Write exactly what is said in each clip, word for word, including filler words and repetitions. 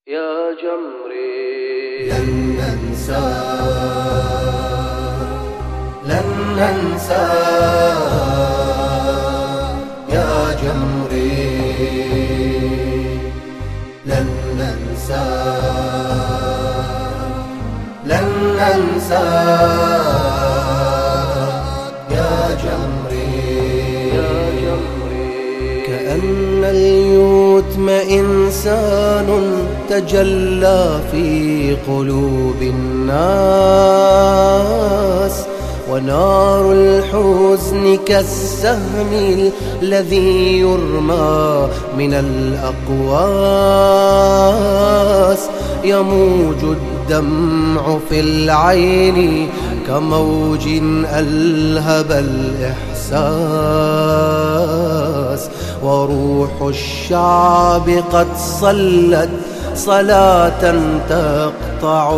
يا جمري لن ننسى لن ننسى يا جمري لن ننسى لن ننسى يا جمري يا جمري كأن اليتم إنسان تجلى في قلوب الناس، ونار الحزن كالسهم الذي يرمى من الأقواس، يموج الدمع في العين كموج ألهب الإحساس، وروح الشعب قد صلت صلاة تقطع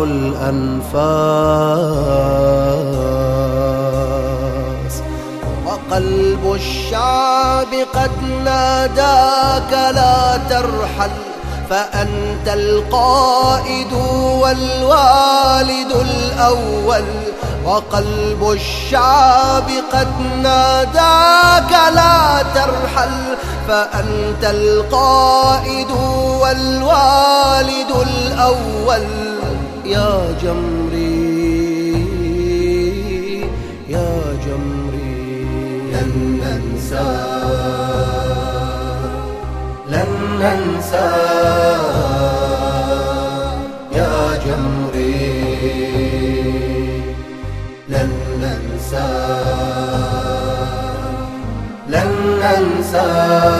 الأنفاس، وقلب الشعب قد ناداك لا ترحل فأنت القائد والوالد الأول، وقلب الشعب قد ناداك لا ترحل فأنت القائد والوالد الأول. يا جمري يا جمري لن ننسى لن ننسى يا جمري لن ننسى لن ننسى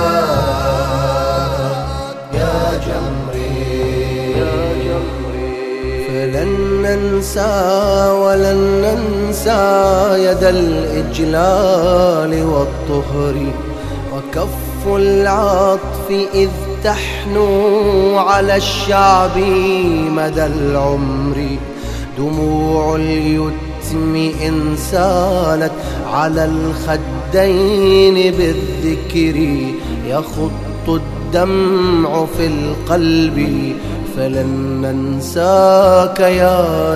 يا جمري يا جمري فلن ننسى ولن ننسى يد الإجلال والطهر وكف العطف إذ تحنو على الشعب مدى العمر، دموع اليتم إن سالت على الخدين بالذكر يخط الدمع في القلب، فلن ننساك يا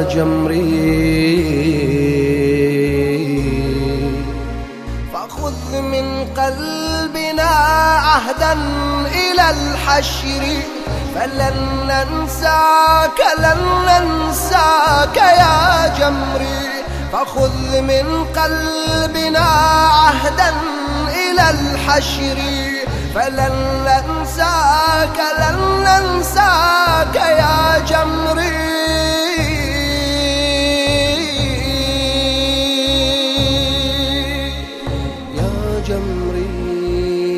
جمري. فخذ من قلبنا عهدا إلى الحشر فلن ننساك لن ننساك يا جمري، فخذ من قلبنا عهدا إلى الحشر فلن ننساك لن ننساك يا جمري. يا جمري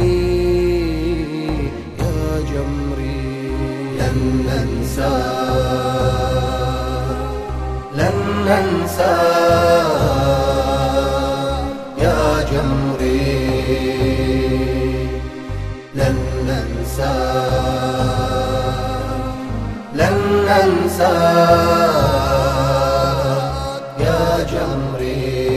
يا جمري لن ننسى لن ننسى يا جمري لن ننسى لن ننسى يا جمري.